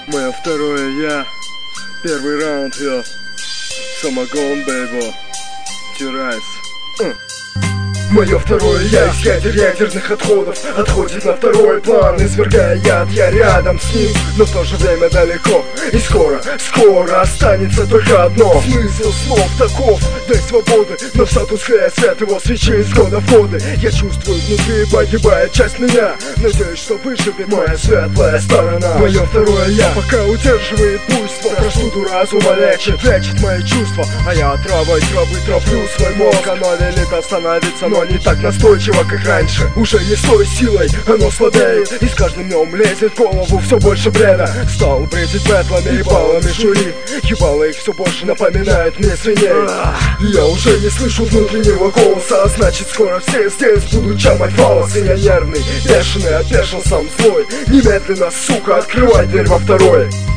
Мое второе я. Первый раунд, я. Самогон, бейбо. Тирайс. Мое второе я из ядерных отходов отходит на второй план, извергая яд, я рядом с ним, но в то же время далеко. И скоро останется только одно. Смысл слов таков, дай свободы, но в статус-кво свет его свечи из года в годы. Я чувствую внутри погибает часть меня, надеюсь, что выживет моя светлая сторона. Мое второе я пока удерживает буйство, простуду разума лечит мои чувства, а я отравой травы травлю свой мозг. Оно велит остановиться, но не так настойчиво, как раньше. Уже не с той силой, оно слабеет, и с каждым днем лезет в голову все больше бреда. Стал бредить бэтлами и баллами жюри, ебало их все больше напоминает мне свиней. Я уже не слышу внутреннего голоса, а значит скоро все здесь будут чамать волосы. Я нервный, бешеный, опешил сам злой. Немедленно, сука, открывай дверь во второй.